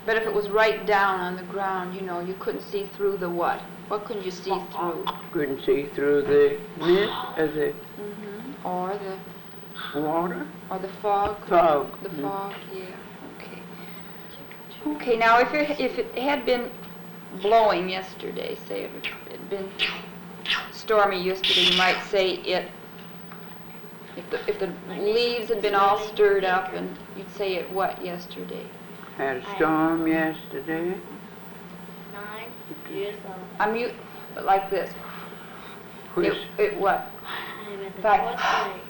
But if it was right down on the ground, you know, you couldn't see through the what? What couldn't you see through? Couldn't see through the mist or the Or the water. or the fog. Fog. The fog. Yeah. Okay. Okay. Now, if it had been blowing yesterday, say it had been stormy yesterday, you might say it. If the leaves had been all stirred up, and you'd say it what yesterday? Had a storm yesterday. 9 years old. But like this. It what? I'm in the Back. 4th grade.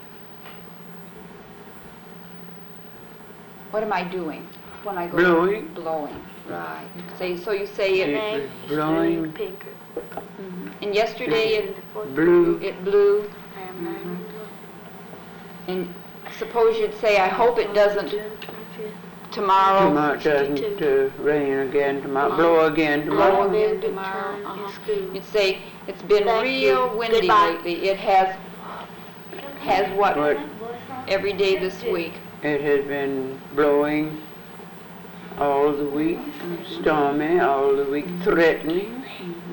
What am I doing when I go? Blowing. Blowing. Right. So you say it. It was blowing. Pinker. And yesterday In the 4th Blue. it blew. I am 9 years old. And suppose you'd say, I hope it doesn't June 25th. tomorrow. Tomorrow it doesn't rain again tomorrow. Blow again Blow tomorrow. again Big tomorrow. time in school. You'd say, it's been Thank real you. windy Goodbye. lately. It has what? What? Every day this week. It has been blowing all the week, stormy all the week, threatening.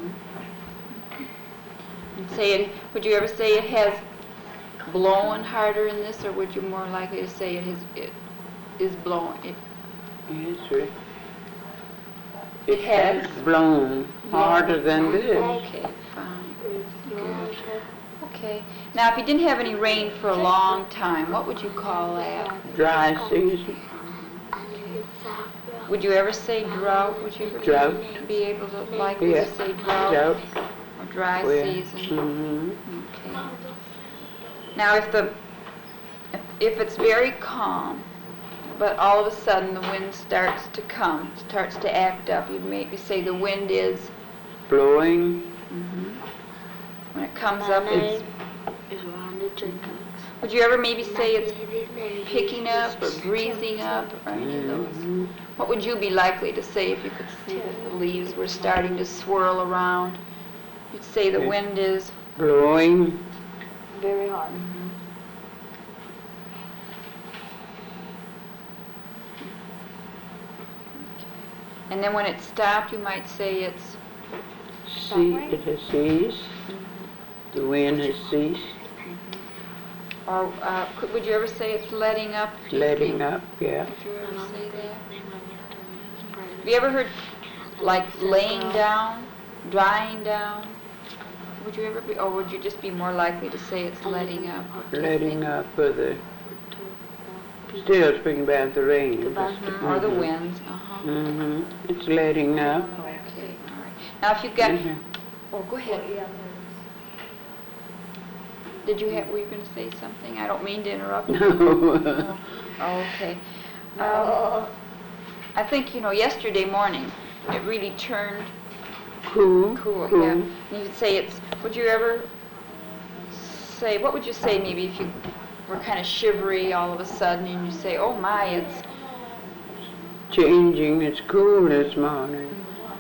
And say it. Would you ever say it has blown harder in this, or would you more likely to say it is blowing? Yes, It has blown harder than this. Okay, fine. Good. Okay. Now, if you didn't have any rain for a long time, what would you call that? Dry season. Would you ever say drought? Would you ever Drought. be able to likely Yeah. to say drought Drought. or dry Well, season? Okay. Now, if it's very calm, but all of a sudden the wind starts to act up, you'd maybe say the wind is. Blowing. When it comes up, it's. Is Rhonda Jenkins. Would you ever maybe say it's picking up or breezing up or any of those? What would you be likely to say if you could see that the leaves were starting to swirl around? You'd say the wind is. Blowing. Very hard. And then when it stopped, you might say it's. It has ceased. The wind has ceased. Or would you ever say it's letting up? Letting up, yeah. Would you ever say that? Have you ever heard like laying down, drying down? Would you ever be, or would you just be more likely to say it's letting up? Letting up for the. Still speaking about the rain. Or the winds. It's letting up. Okay, all right. Now, if you've got. Oh, go ahead. Were you going to say something? I don't mean to interrupt you. No. Oh, okay. I think, yesterday morning, it really turned Cool. cool. Yeah. And you'd say would you ever say, what would you say maybe if you were kind of shivery all of a sudden and you say, oh my, it's. Changing. It's cool this morning.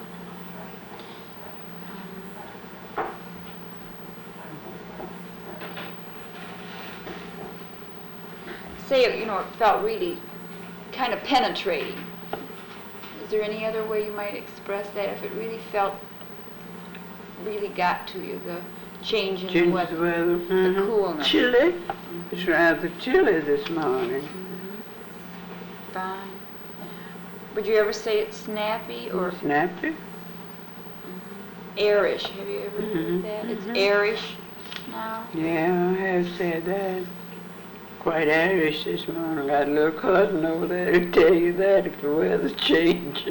Say it felt really kind of penetrating. Is there any other way you might express that if it really really got to you, the change in the weather, the coolness? Chilly. It's rather chilly this morning. Fine. Would you ever say it's snappy or Snappy. airish? Have you ever heard that? It's airish now? Yeah, I have said that. Quite Irish this morning. Got a little cousin over there to tell you that if the weather changes.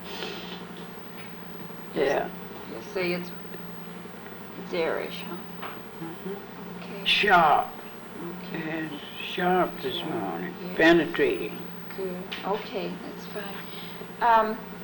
Yeah. You say it's airish, huh? Okay. Sharp. Okay. Yes, sharp this morning. Yeah. Penetrating. Good. Okay, that's fine.